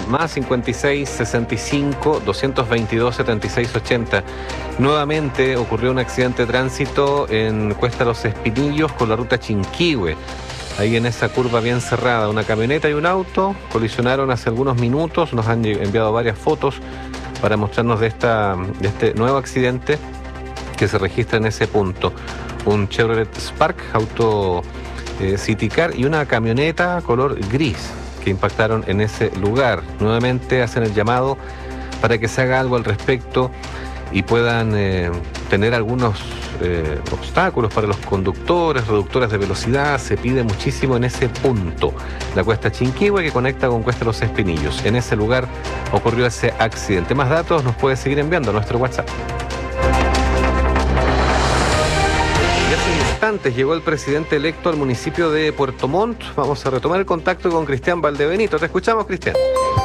más 56 65 222 76 80. Nuevamente ocurrió un accidente de tránsito en Cuesta Los Espinillos con la ruta Chinquihue. Ahí en esa curva bien cerrada, una camioneta y un auto colisionaron hace algunos minutos. Nos han enviado varias fotos para mostrarnos de este nuevo accidente que se registra en ese punto. Un Chevrolet Spark, auto City Car, y una camioneta color gris que impactaron en ese lugar. Nuevamente hacen el llamado para que se haga algo al respecto y puedan tener algunos obstáculos para los conductores, reductores de velocidad. Se pide muchísimo en ese punto, la Cuesta Chinquihue que conecta con Cuesta Los Espinillos. En ese lugar ocurrió ese accidente. Más datos nos puede seguir enviando a nuestro WhatsApp. Y hace instantes llegó el presidente electo al municipio de Puerto Montt. Vamos a retomar el contacto con Cristian Valdebenito. Te escuchamos, Cristian.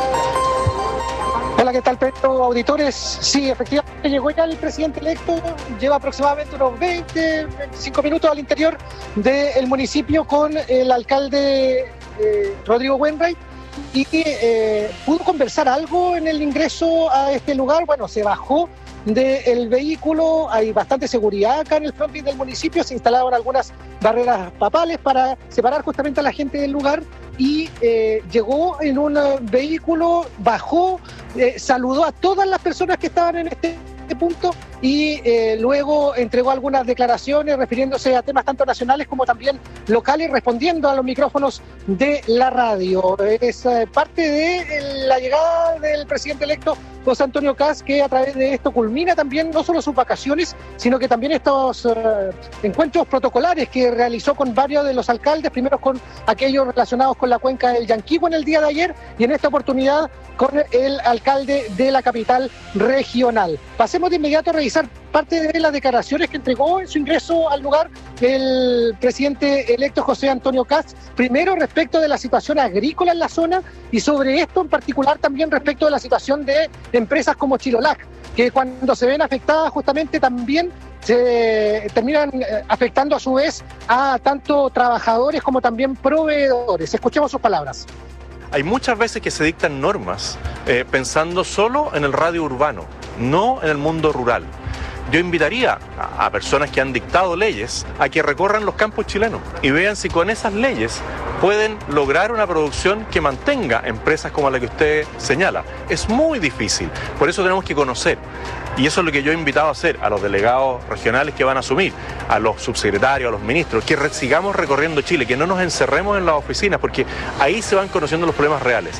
Hola, ¿qué tal, Pedro? Auditores, sí, efectivamente llegó ya el presidente electo, lleva aproximadamente unos 25 minutos al interior del municipio con el alcalde Rodrigo Wainwright y pudo conversar algo en el ingreso a este lugar. Bueno, se bajó del vehículo, hay bastante seguridad acá en el frontis del municipio, se instalaron algunas barreras papales para separar justamente a la gente del lugar y llegó en un vehículo, bajó, saludó a todas las personas que estaban en este punto y luego entregó algunas declaraciones refiriéndose a temas tanto nacionales como también locales, respondiendo a los micrófonos de la radio. Es parte de la llegada del presidente electo José Antonio Kast, que a través de esto culmina también no solo sus vacaciones, sino que también estos encuentros protocolares que realizó con varios de los alcaldes, primero con aquellos relacionados con la cuenca del Llanquihue en el día de ayer y en esta oportunidad con el alcalde de la capital regional. Pasemos de inmediato a revisar parte de las declaraciones que entregó en su ingreso al lugar el presidente electo José Antonio Kast, primero respecto de la situación agrícola en la zona y sobre esto en particular también respecto de la situación de empresas como Chilolac, que cuando se ven afectadas justamente también se terminan afectando a su vez a tanto trabajadores como también proveedores. Escuchemos sus palabras. Hay muchas veces que se dictan normas pensando solo en el radio urbano, no en el mundo rural. Yo invitaría a personas que han dictado leyes a que recorran los campos chilenos y vean si con esas leyes pueden lograr una producción que mantenga empresas como la que usted señala. Es muy difícil, por eso tenemos que conocer. Y eso es lo que yo he invitado a hacer a los delegados regionales que van a asumir, a los subsecretarios, a los ministros, que sigamos recorriendo Chile, que no nos encerremos en las oficinas, porque ahí se van conociendo los problemas reales.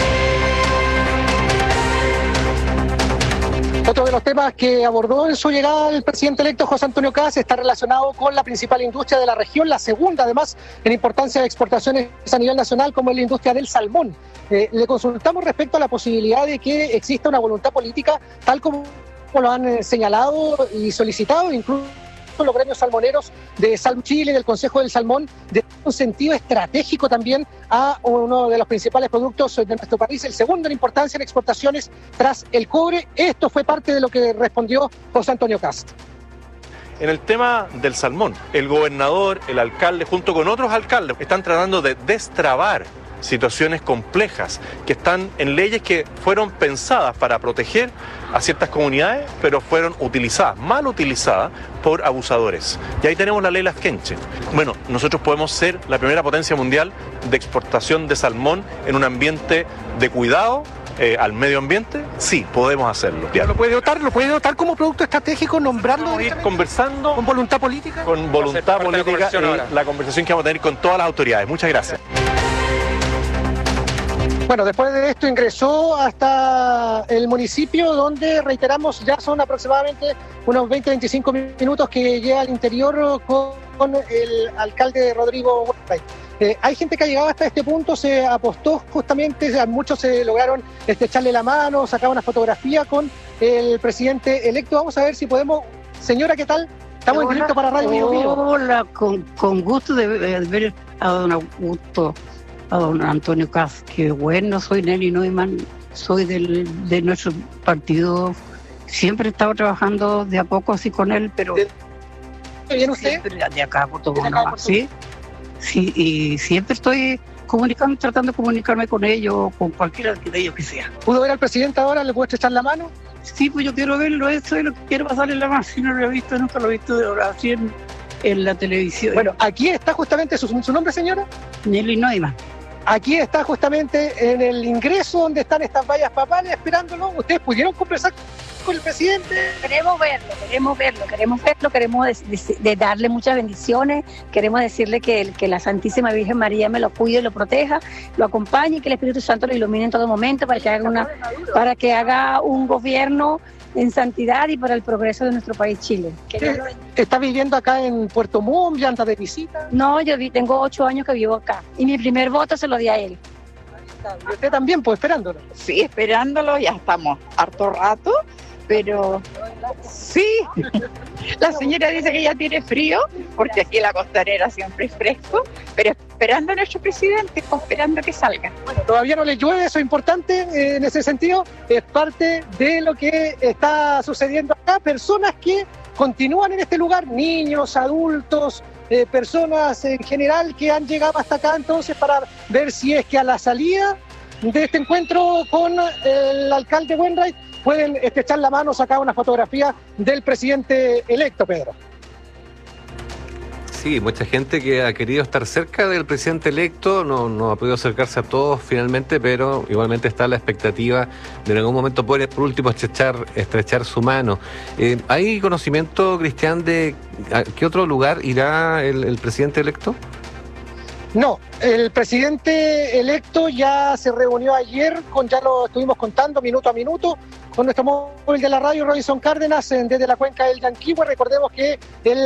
Otro de los temas que abordó en su llegada el presidente electo José Antonio Kast está relacionado con la principal industria de la región, la segunda además en importancia de exportaciones a nivel nacional, como es la industria del salmón. Le consultamos respecto a la posibilidad de que exista una voluntad política, tal como lo han señalado y solicitado incluso los gremios salmoneros de Salmón Chile y del Consejo del Salmón, de un sentido estratégico también a uno de los principales productos de nuestro país, el segundo en importancia en exportaciones tras el cobre. Esto fue parte de lo que respondió José Antonio Kast. En el tema del salmón, el gobernador, el alcalde, junto con otros alcaldes, están tratando de destrabar situaciones complejas que están en leyes que fueron pensadas para proteger a ciertas comunidades, pero fueron utilizadas, mal utilizadas por abusadores. Y ahí tenemos la ley Lafkenche. Bueno, nosotros podemos ser la primera potencia mundial de exportación de salmón en un ambiente de cuidado al medio ambiente. Sí, podemos hacerlo. ¿Lo puede dotar como producto estratégico, nombrarlo? Vamos a ir conversando ¿Con voluntad política? Con voluntad política y la conversación que vamos a tener con todas las autoridades. Muchas gracias. Bueno, después de esto ingresó hasta el municipio donde, reiteramos, ya son aproximadamente unos 20-25 minutos que llega al interior con el alcalde Rodrigo Wainwright. Hay gente que ha llegado hasta este punto, se apostó justamente, muchos se lograron echarle la mano, sacar una fotografía con el presidente electo. Vamos a ver si podemos. Señora, ¿qué tal? Estamos en directo para Radio Bio Bio. Hola, con gusto de ver a don Augusto, a don Antonio Kast. Que bueno, soy Nelly Neumann, soy de nuestro partido. Siempre he estado trabajando de a poco así con él, pero... ¿Viene usted? De acá, por todo, ¿sí? Sí, y siempre estoy tratando de comunicarme con ellos, con cualquiera de ellos que sea. ¿Pudo ver al presidente ahora? ¿Le puedo estrechar la mano? Sí, pues yo quiero verlo, eso es lo que quiero pasarle la mano. Si no lo he visto, nunca lo he visto así en la televisión. Bueno, aquí está justamente su nombre, señora. Nelly Neumann. Aquí está justamente en el ingreso donde están estas vallas papales esperándolo. ¿Ustedes pudieron conversar con el presidente? Queremos darle muchas bendiciones, queremos decirle que la Santísima Virgen María me lo cuide, lo proteja, lo acompañe y que el Espíritu Santo lo ilumine en todo momento para que haga un gobierno en santidad y para el progreso de nuestro país, Chile. ¿Está viviendo acá en Puerto Montt, ya anda de visita? No, tengo 8 años que vivo acá y mi primer voto se lo di a él. ¿Y usted también, pues, esperándolo? Sí, esperándolo, ya estamos harto rato, pero sí, la señora dice que ya tiene frío, porque aquí la costanera siempre es fresco, pero esperando a nuestro presidente, esperando que salga. Bueno, todavía no le llueve, eso es importante en ese sentido, es parte de lo que está sucediendo acá, personas que continúan en este lugar, niños, adultos, personas en general que han llegado hasta acá entonces para ver si es que a la salida de este encuentro con el alcalde Wainwright pueden estrechar la mano, sacar una fotografía del presidente electo, Pedro. Sí, mucha gente que ha querido estar cerca del presidente electo, no ha podido acercarse a todos finalmente, pero igualmente está la expectativa de en algún momento poder, por último, estrechar su mano. ¿Hay conocimiento, Cristian, de a qué otro lugar irá el presidente electo? No, el presidente electo ya se reunió ayer, ya lo estuvimos contando minuto a minuto, con nuestro móvil de la radio, Robinson Cárdenas, desde la cuenca del Yanquihue. Recordemos que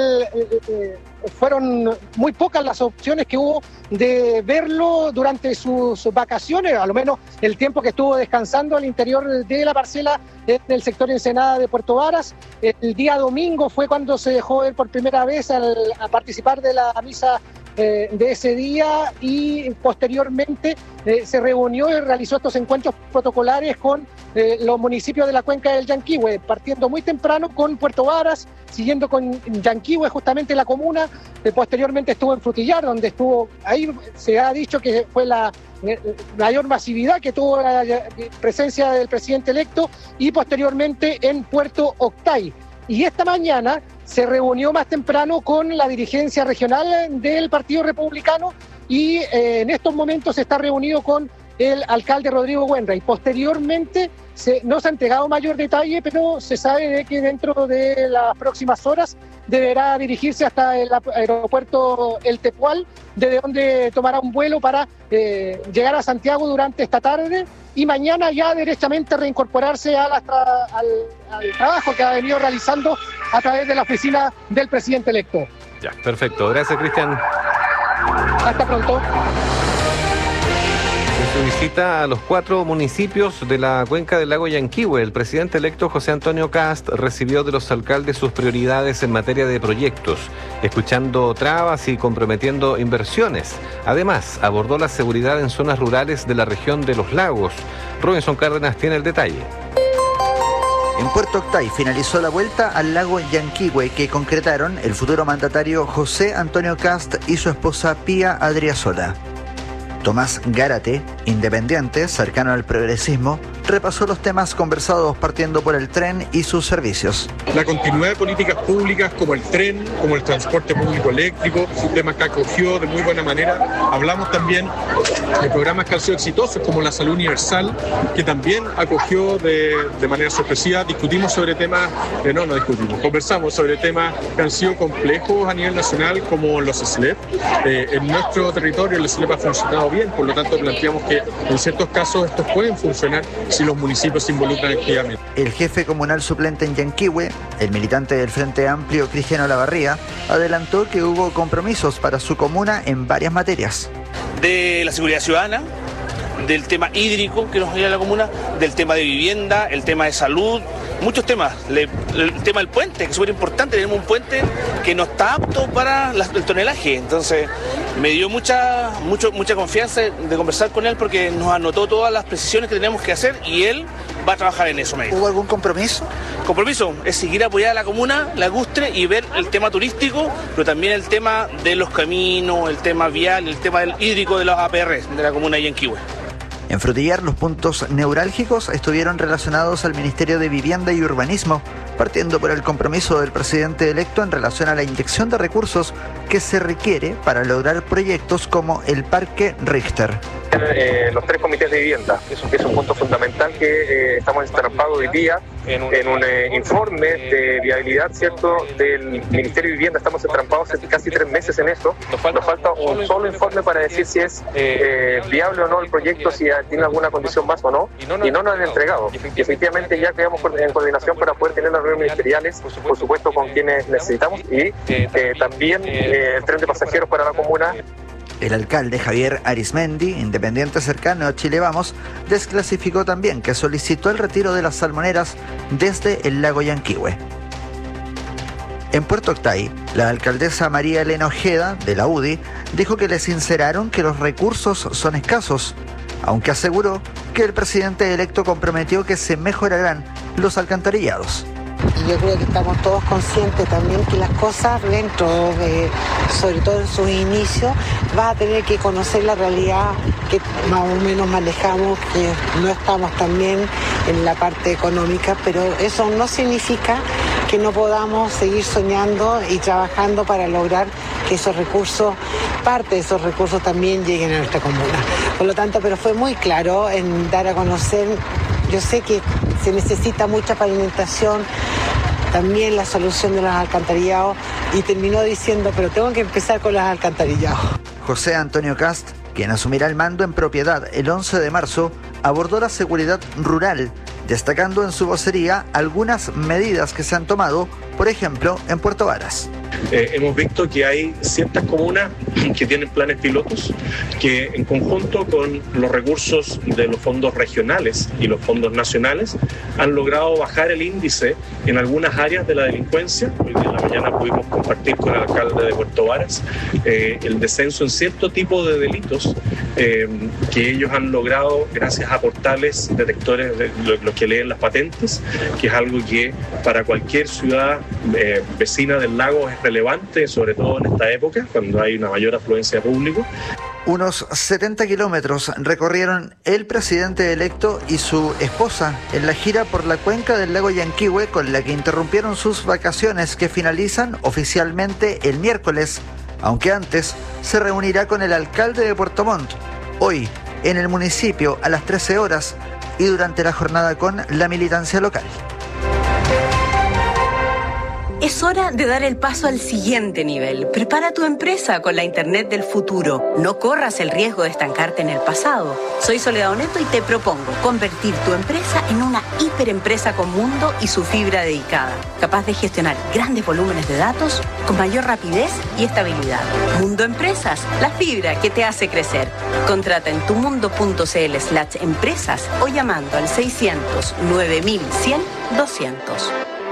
fueron muy pocas las opciones que hubo de verlo durante sus vacaciones, a lo menos el tiempo que estuvo descansando al interior de la parcela del sector Ensenada de Puerto Varas. El día domingo fue cuando se dejó ver por primera vez a participar de la misa de ese día y posteriormente se reunió y realizó estos encuentros protocolares con los municipios de la cuenca del Yanquihue, partiendo muy temprano con Puerto Varas, siguiendo con Yanquihue, justamente la comuna, posteriormente estuvo en Frutillar, donde estuvo, ahí se ha dicho que fue la mayor masividad que tuvo la presencia del presidente electo, y posteriormente en Puerto Octay. Y esta mañana se reunió más temprano con la dirigencia regional del Partido Republicano y en estos momentos se está reunido con el alcalde Rodrigo Wainwright. Posteriormente no se ha entregado mayor detalle, pero se sabe de que dentro de las próximas horas deberá dirigirse hasta el aeropuerto El Tepual, desde donde tomará un vuelo para llegar a Santiago durante esta tarde y mañana ya derechamente reincorporarse al trabajo que ha venido realizando a través de la oficina del presidente electo. Ya, perfecto. Gracias, Cristian. Hasta pronto. En su visita a los 4 municipios de la cuenca del lago Yanquihue, el presidente electo José Antonio Kast recibió de los alcaldes sus prioridades en materia de proyectos, escuchando trabas y comprometiendo inversiones. Además, abordó la seguridad en zonas rurales de la región de los lagos. Robinson Cárdenas tiene el detalle. En Puerto Octay finalizó la vuelta al lago Yanquihue que concretaron el futuro mandatario José Antonio Kast y su esposa Pía Adriasola. Tomás Gárate, independiente, cercano al progresismo, repasó los temas conversados partiendo por el tren y sus servicios. La continuidad de políticas públicas como el tren, como el transporte público eléctrico, temas que acogió de muy buena manera. Hablamos también de programas que han sido exitosos como la salud universal, que también acogió de manera sorpresiva. Discutimos sobre temas, conversamos sobre temas que han sido complejos a nivel nacional como los SLEP. En nuestro territorio el SLEP ha funcionado bien, por lo tanto planteamos que en ciertos casos estos pueden funcionar si los municipios se involucran activamente. El jefe comunal suplente en Yanquihue, el militante del Frente Amplio Cristiano Olavarría, adelantó que hubo compromisos para su comuna en varias materias. De la seguridad ciudadana, del tema hídrico que nos llega a la comuna, del tema de vivienda, el tema de salud, muchos temas. El tema del puente, que es súper importante, tenemos un puente que no está apto para el tonelaje, entonces me dio mucha confianza de conversar con él porque nos anotó todas las precisiones que tenemos que hacer y él va a trabajar en eso. ¿Hubo algún compromiso? Compromiso es seguir apoyando a la comuna, la Gustre, y ver el tema turístico, pero también el tema de los caminos, el tema vial, el tema del hídrico de los APR de la comuna de Yanquihue. En Frutillar, los puntos neurálgicos estuvieron relacionados al Ministerio de Vivienda y Urbanismo, partiendo por el compromiso del presidente electo en relación a la inyección de recursos que se requiere para lograr proyectos como el Parque Richter. Los 3 comités de vivienda, eso es un punto fundamental que estamos entrampados hoy día en un informe de viabilidad, ¿cierto?, del Ministerio de Vivienda. Estamos entrampados hace casi 3 meses en eso. Nos falta un solo informe para decir si es viable o no el proyecto, si tiene alguna condición más o no, y no nos han entregado. Y efectivamente ya quedamos en coordinación para poder tener las reuniones ministeriales, por supuesto con quienes necesitamos, y también el tren de pasajeros para la comuna. El alcalde Javier Arismendi, independiente cercano a Chile Vamos, desclasificó también que solicitó el retiro de las salmoneras desde el lago Yanquihue. En Puerto Octay, la alcaldesa María Elena Ojeda, de la UDI, dijo que le sinceraron que los recursos son escasos, aunque aseguró que el presidente electo comprometió que se mejorarán los alcantarillados. Y yo creo que estamos todos conscientes también que las cosas dentro, sobre todo en sus inicios, vas a tener que conocer la realidad que más o menos manejamos, que no estamos tan bien en la parte económica, pero eso no significa que no podamos seguir soñando y trabajando para lograr que esos recursos, parte de esos recursos también lleguen a nuestra comuna. Por lo tanto, pero fue muy claro en dar a conocer. Yo sé que se necesita mucha pavimentación, también la solución de los alcantarillados, y terminó diciendo, pero tengo que empezar con los alcantarillados. José Antonio Cast, quien asumirá el mando en propiedad el 11 de marzo, abordó la seguridad rural, destacando en su vocería algunas medidas que se han tomado, por ejemplo, en Puerto Varas. Hemos visto que hay ciertas comunas que tienen planes pilotos que en conjunto con los recursos de los fondos regionales y los fondos nacionales han logrado bajar el índice en algunas áreas de la delincuencia. Hoy en la mañana pudimos compartir con el alcalde de Puerto Varas el descenso en cierto tipo de delitos que ellos han logrado gracias a portales detectores de los que leen las patentes, que es algo que para cualquier ciudad vecina del lago es relevante, sobre todo en esta época, cuando hay una mayor afluencia de público. Unos 70 kilómetros recorrieron el presidente electo y su esposa en la gira por la cuenca del lago Yanquihue, con la que interrumpieron sus vacaciones que finalizan oficialmente el miércoles, aunque antes se reunirá con el alcalde de Puerto Montt, hoy en el municipio a las 13 horas y durante la jornada con la militancia local. Es hora de dar el paso al siguiente nivel. Prepara tu empresa con la Internet del futuro. No corras el riesgo de estancarte en el pasado. Soy Soledad Oneto y te propongo convertir tu empresa en una hiperempresa con Mundo y su fibra dedicada, capaz de gestionar grandes volúmenes de datos con mayor rapidez y estabilidad. Mundo Empresas, la fibra que te hace crecer. Contrata en tumundo.cl/empresas o llamando al 600 9100 200.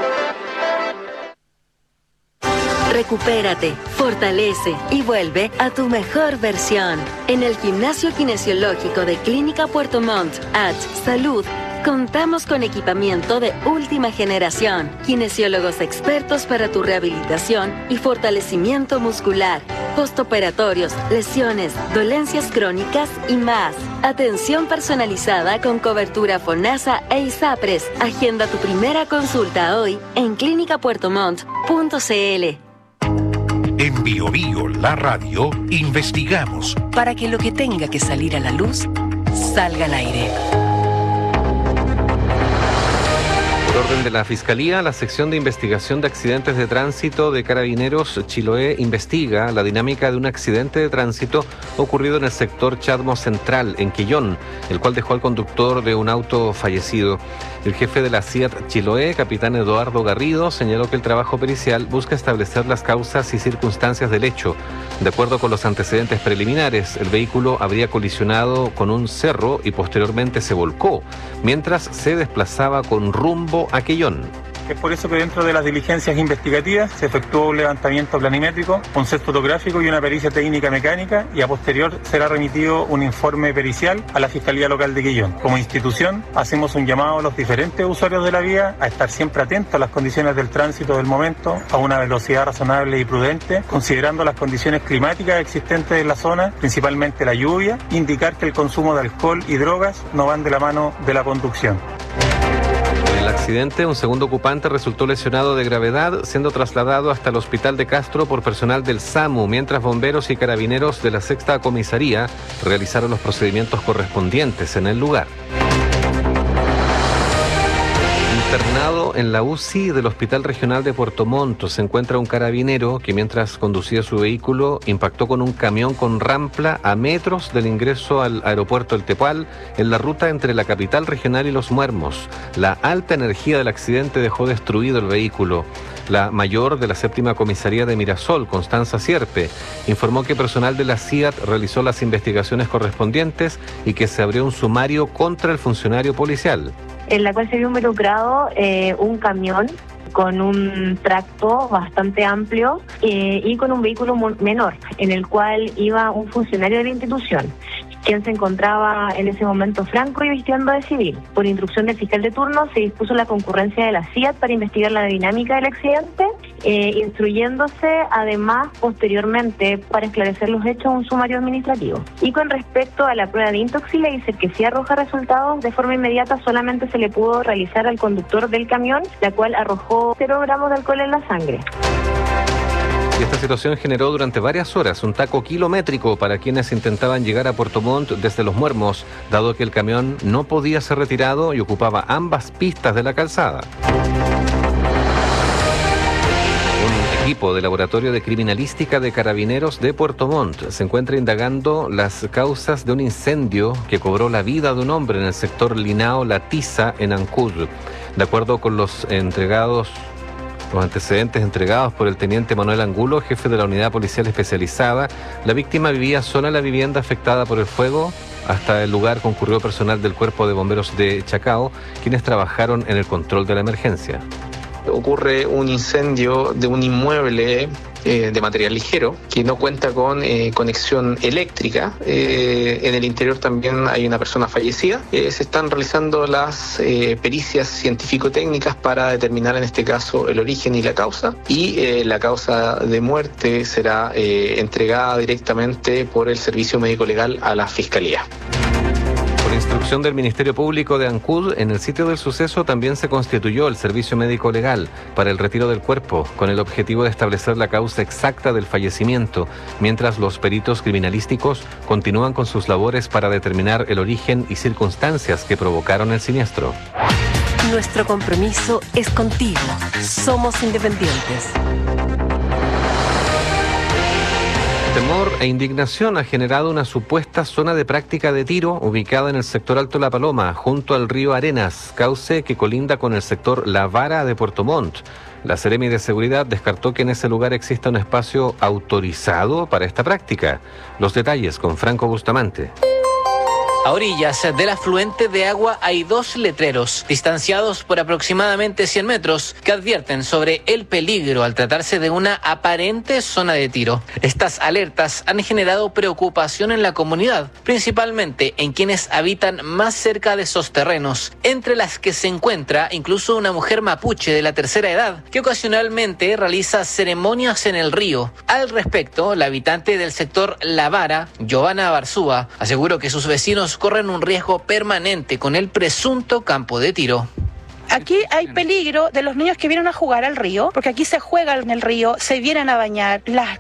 Recupérate, fortalece y vuelve a tu mejor versión. En el Gimnasio Kinesiológico de Clínica Puerto Montt, Salud, contamos con equipamiento de última generación, kinesiólogos expertos para tu rehabilitación y fortalecimiento muscular, postoperatorios, lesiones, dolencias crónicas y más. Atención personalizada con cobertura FONASA e ISAPRES. Agenda tu primera consulta hoy en clinicapuertomont.cl. En Bio Bio, la radio, investigamos para que lo que tenga que salir a la luz salga al aire. Por orden de la Fiscalía, la sección de investigación de accidentes de tránsito de Carabineros Chiloé investiga la dinámica de un accidente de tránsito ocurrido en el sector Chadmo Central, en Quillón, el cual dejó al conductor de un auto fallecido. El jefe de la CIAT Chiloé, capitán Eduardo Garrido, señaló que el trabajo pericial busca establecer las causas y circunstancias del hecho. De acuerdo con los antecedentes preliminares, el vehículo habría colisionado con un cerro y posteriormente se volcó, mientras se desplazaba con rumbo a Quillón. Es por eso que dentro de las diligencias investigativas se efectuó un levantamiento planimétrico, un set fotográfico y una pericia técnica mecánica, y a posterior será remitido un informe pericial a la Fiscalía Local de Quillón. Como institución hacemos un llamado a los diferentes usuarios de la vía a estar siempre atentos a las condiciones del tránsito del momento, a una velocidad razonable y prudente, considerando las condiciones climáticas existentes en la zona, principalmente la lluvia, indicar que el consumo de alcohol y drogas no van de la mano de la conducción. En el accidente, un segundo ocupante resultó lesionado de gravedad, siendo trasladado hasta el hospital de Castro por personal del SAMU, mientras bomberos y carabineros de la 6ª Comisaría realizaron los procedimientos correspondientes en el lugar. Internado en la UCI del Hospital Regional de Puerto Montt se encuentra un carabinero que, mientras conducía su vehículo, impactó con un camión con rampla a metros del ingreso al aeropuerto El Tepual en la ruta entre la capital regional y Los Muermos. La alta energía del accidente dejó destruido el vehículo. La mayor de la 7ª Comisaría de Mirasol, Constanza Sierpe, informó que personal de la CIAT realizó las investigaciones correspondientes y que se abrió un sumario contra el funcionario policial, en la cual se vio involucrado un camión con un tracto bastante amplio y con un vehículo menor, en el cual iba un funcionario de la institución, quien se encontraba en ese momento franco y vistiendo de civil. Por instrucción del fiscal de turno se dispuso la concurrencia de la CIAT para investigar la dinámica del accidente, instruyéndose además posteriormente para esclarecer los hechos un sumario administrativo. Y con respecto a la prueba de Intoxilaser, que sí arroja resultados de forma inmediata, solamente se le pudo realizar al conductor del camión, la cual arrojó 0 gramos de alcohol en la sangre. Y esta situación generó durante varias horas un taco kilométrico para quienes intentaban llegar a Puerto Montt desde Los Muermos, dado que el camión no podía ser retirado y ocupaba ambas pistas de la calzada. Un equipo del Laboratorio de Criminalística de Carabineros de Puerto Montt se encuentra indagando las causas de un incendio que cobró la vida de un hombre en el sector Linao La Tiza, en Ancud. De acuerdo con los antecedentes entregados por el teniente Manuel Angulo, jefe de la unidad policial especializada, la víctima vivía sola en la vivienda afectada por el fuego. Hasta el lugar concurrió personal del Cuerpo de Bomberos de Chacao, quienes trabajaron en el control de la emergencia. Ocurre un incendio de un inmueble de material ligero que no cuenta con conexión eléctrica. En el interior también hay una persona fallecida. Se están realizando las pericias científico-técnicas para determinar en este caso el origen y la causa, y la causa de muerte será entregada directamente por el Servicio Médico Legal a la Fiscalía. Por instrucción del Ministerio Público de Ancud, en el sitio del suceso también se constituyó el Servicio Médico Legal para el retiro del cuerpo, con el objetivo de establecer la causa exacta del fallecimiento, mientras los peritos criminalísticos continúan con sus labores para determinar el origen y circunstancias que provocaron el siniestro. Nuestro compromiso es contigo. Somos independientes. Temor e indignación ha generado una supuesta zona de práctica de tiro ubicada en el sector Alto La Paloma, junto al río Arenas, cauce que colinda con el sector La Vara de Puerto Montt. La Seremi de Seguridad descartó que en ese lugar exista un espacio autorizado para esta práctica. Los detalles con Franco Bustamante. A orillas del afluente de agua hay 2 letreros, distanciados por aproximadamente 100 metros, que advierten sobre el peligro al tratarse de una aparente zona de tiro. Estas alertas han generado preocupación en la comunidad, principalmente en quienes habitan más cerca de esos terrenos, entre las que se encuentra incluso una mujer mapuche de la tercera edad, que ocasionalmente realiza ceremonias en el río. Al respecto, la habitante del sector La Vara, Giovanna Barzúa, aseguró que sus vecinos corren un riesgo permanente con el presunto campo de tiro. Aquí hay peligro de los niños que vienen a jugar al río, porque aquí se juega en el río, se vienen a bañar, las